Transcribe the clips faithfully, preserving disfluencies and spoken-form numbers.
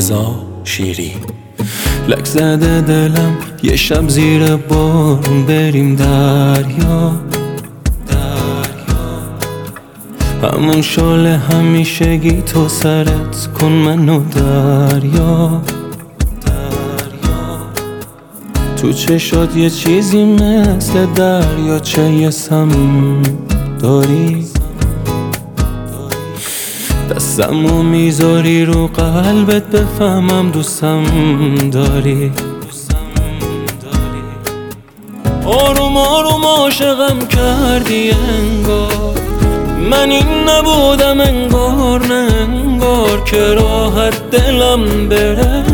رضا شیری. لک زده دلم یه شب زیر بارون بریم دریا، همون شاله همیشگی تو سرت کن منو دریا. تو چشات یه چیزی مثل دریا چه یه سم داری، دستمو میذاری رو قلبت بفهمم دوستم داری. آروم آروم عاشقم کردی انگار، من این نبودم انگار نه انگار، که راحت دلم بره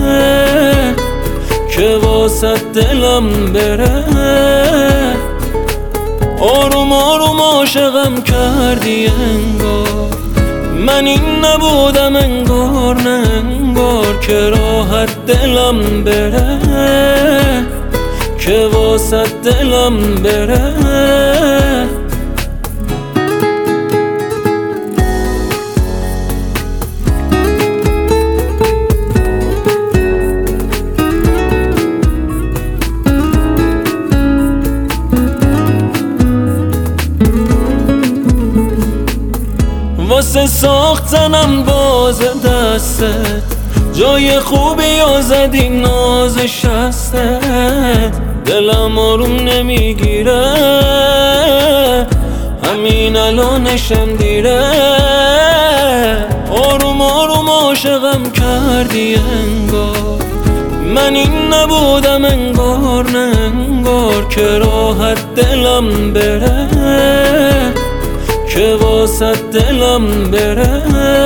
که واسه دلم بره. آروم آروم عاشقم کردی انگار، من این نبودم انگار نه انگار، که راحت دلم بره که واسه دلم بره. واسه ساختنم باز دستت جای خوبی و زدی ناز شستت، دلم آروم نمیگیره همین الانشم دیره. آروم آروم عاشقم کردی انگار، من این نبودم انگار نه انگار، که راحت دلم بره که واسه دلم بره.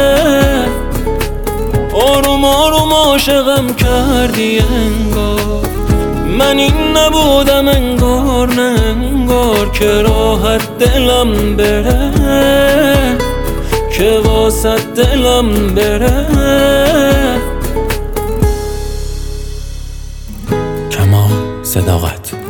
آروم آروم عاشقم کردی انگار، من این نبودم انگار نه انگار، که راحت دلم بره که واسه دلم بره. کمال صداقت.